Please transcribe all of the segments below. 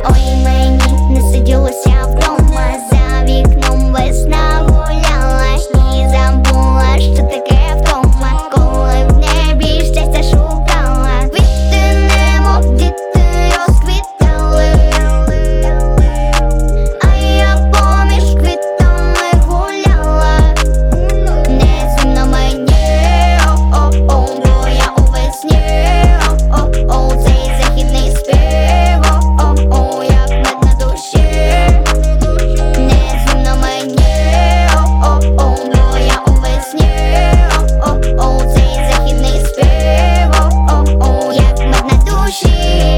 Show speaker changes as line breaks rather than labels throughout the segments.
Ой, мені не сиділося вдома, за вікном весна гуляла, і забула, що таке вдома, коли в небі щастя шукала. Квіти немов діти розквітали, а я поміж квітами гуляла. Неземно мені, о-о-о, бо я у весні, о-о-о, цей західний спів, о-о-о, як мед на душі. Неземно мені, о-о-о, бо я у весні, о-о-о, цей західний спів, о-о-о, як мед на душі.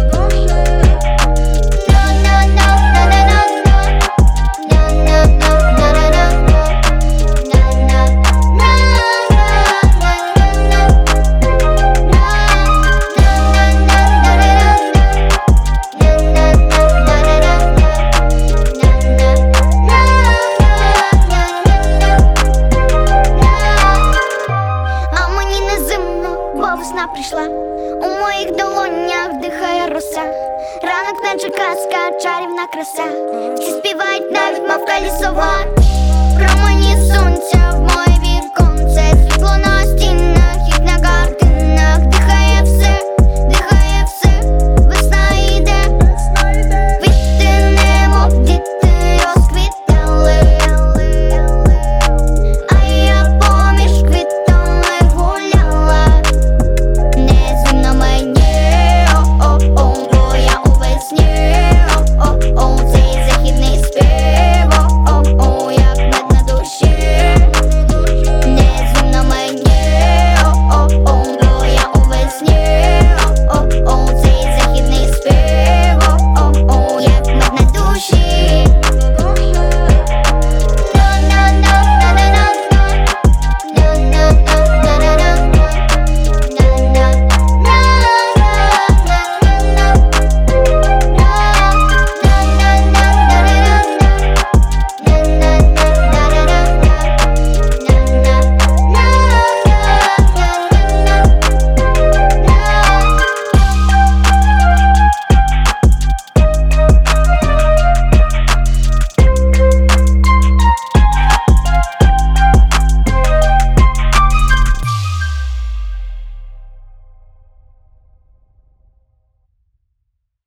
А мені не зимно, бо весна прийшла. У моїх долонях дихає роса. Ранок наче казка, чарівна краса.